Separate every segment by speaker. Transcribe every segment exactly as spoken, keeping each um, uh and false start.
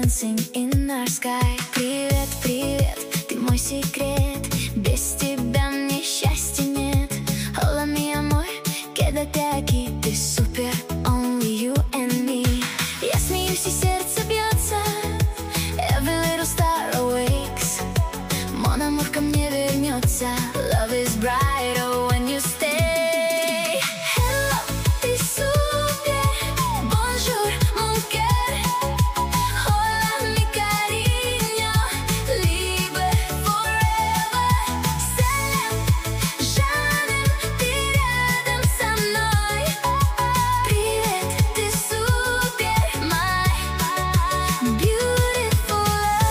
Speaker 1: dancing in our sky. Привет, привет, ты мой секрет. Без тебя мне счастья нет. Hola mi amor, quédate aquí. Ты супер, only you and me. Я смеюсь и сердце бьется. Every little star awakes. Mon amour ко мне вернется. Love is brighter when you stay. Hello, ты супер. Bonjour, mon cœur. Hola, mi cariño. Libre forever. Салям, жаным, ты рядом со мной. Привет, ты супер, my beautiful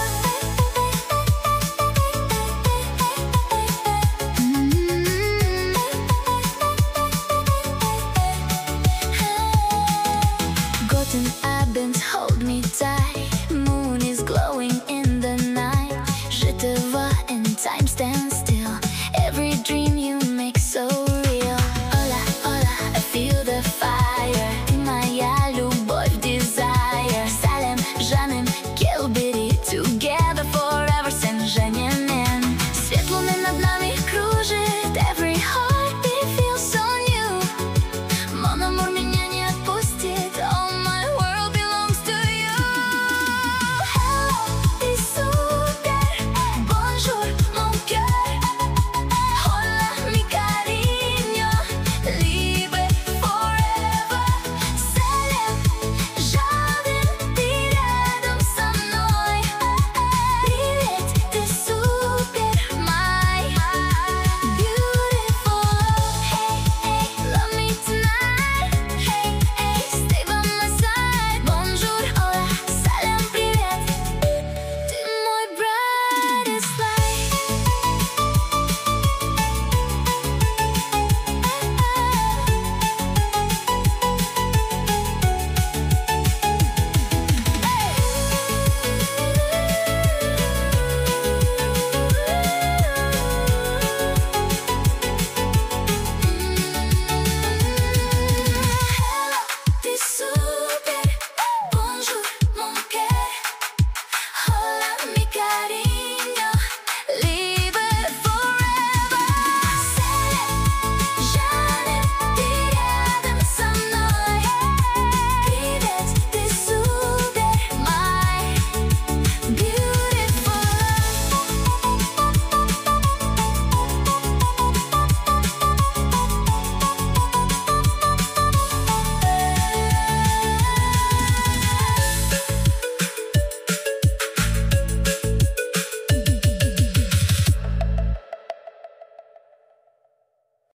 Speaker 1: Guten Abend, hold me tight. Moon is glowing in the night. Je te vois and time stands still. Every dream you make so real. Hola, hola, I feel the fire. Ты моя любовь, desire. Салям, жаным,